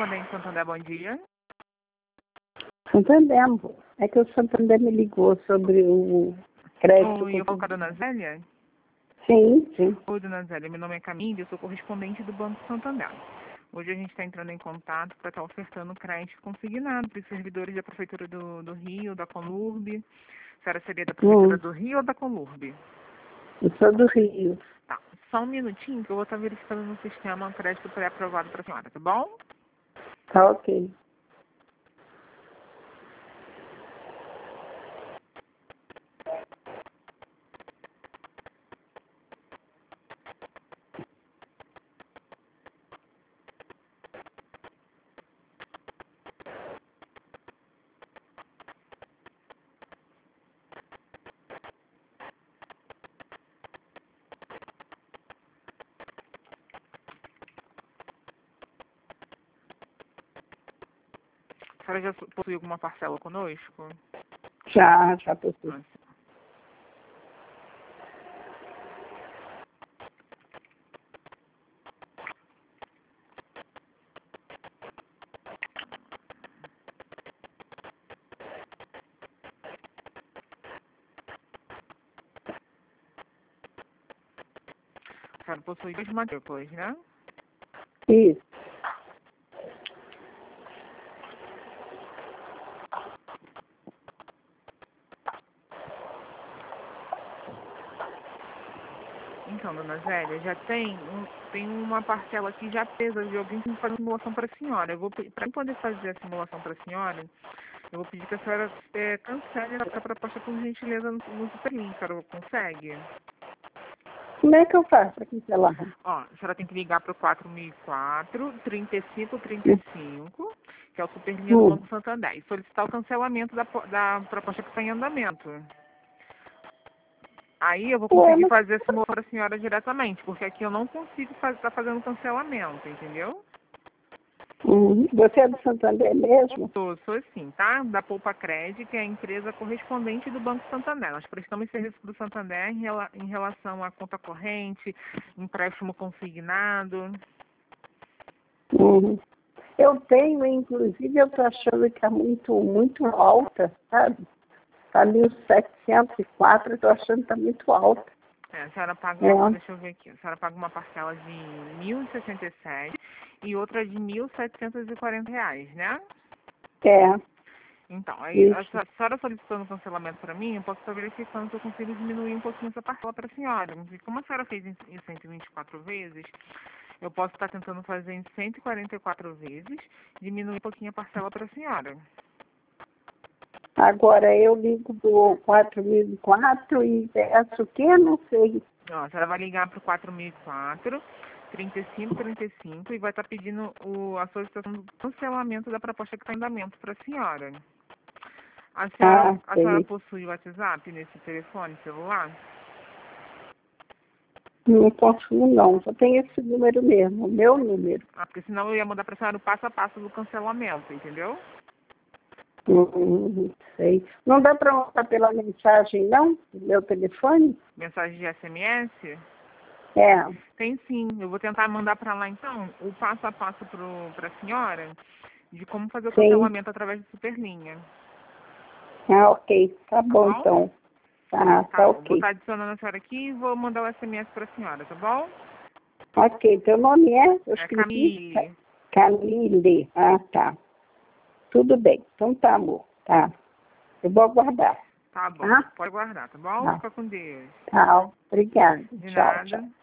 correspondente Santander, bom dia. Santander, amor. É que o Santander me ligou sobre o crédito. Oi, eu falo com a dona Zélia? Sim, sim. Oi, dona Zélia, meu nome é Camille, eu sou correspondente do Banco Santander. Hoje a gente está entrando em contato para estar ofertando crédito consignado para os servidores da Prefeitura do Rio, da Conurb. A senhora seria da Prefeitura do Rio ou da Conurb? Eu sou do Rio. Tá, só um minutinho que eu vou estar verificando no sistema um crédito pré-aprovado para a senhora, tá bom? Tá ok. A senhora já possui alguma parcela conosco? Já possui. Nossa. A senhora possui duas matrículas, né? Isso. Então, dona Zélia, já tem uma parcela aqui já presa de alguém que me faz simulação para a senhora. Para poder fazer a simulação para a senhora, eu vou pedir que a senhora cancele a proposta por gentileza no Superlink. A senhora consegue? Como é que eu faço para cancelar? Ó, a senhora tem que ligar para o 4004-3535, que é o Superlinha do Banco Santander, e solicitar o cancelamento da proposta que está em andamento. Aí eu vou conseguir fazer esse simulação para a senhora diretamente, porque aqui eu não consigo estar fazendo cancelamento, entendeu? Você é do Santander mesmo? Sou sim, tá? Da Poupa Cred, que é a empresa correspondente do Banco Santander. Nós prestamos serviço do Santander em relação à conta corrente, empréstimo consignado. Eu tenho, inclusive, eu estou achando que é muito alta, sabe? Está 1.704, eu estou achando que está muito alta. A senhora paga, deixa eu ver aqui, a senhora paga uma parcela de R$ 1.067 e outra de R$ 1.740, né? É. Então, aí a senhora solicitando cancelamento para mim, eu posso estar verificando se eu consigo diminuir um pouquinho essa parcela para a senhora. E como a senhora fez em 124 vezes, eu posso estar tentando fazer em 144 vezes, diminuir um pouquinho a parcela para a senhora. Agora eu ligo do 4004 e peço o quê? Não sei. Ó, a senhora vai ligar para o 4004, 3535 e vai estar pedindo a solicitação do cancelamento da proposta que está em andamento para a senhora. A senhora possui o WhatsApp nesse telefone celular? Não possuo não, só tem esse número mesmo, o meu número. Porque senão eu ia mandar para a senhora o passo a passo do cancelamento, entendeu? Sei. Não dá para mandar pela mensagem, não? Do meu telefone? Mensagem de SMS? É. Tem sim. Eu vou tentar mandar para lá, então, o passo a passo para a senhora de como fazer o cancelamento através de Superlinha. Ah, ok. Tá bom, então. Tá ok. Vou estar adicionando a senhora aqui e vou mandar o SMS para a senhora, tá bom? Ok. Teu nome é? É Camille. Camille. Ah, tá. Tudo bem. Então tá, amor. Tá. Eu vou aguardar. Tá bom. Pode guardar, tá bom? Tá. Fica com Deus. Tá. Obrigada. De Tchau, nada. tchau.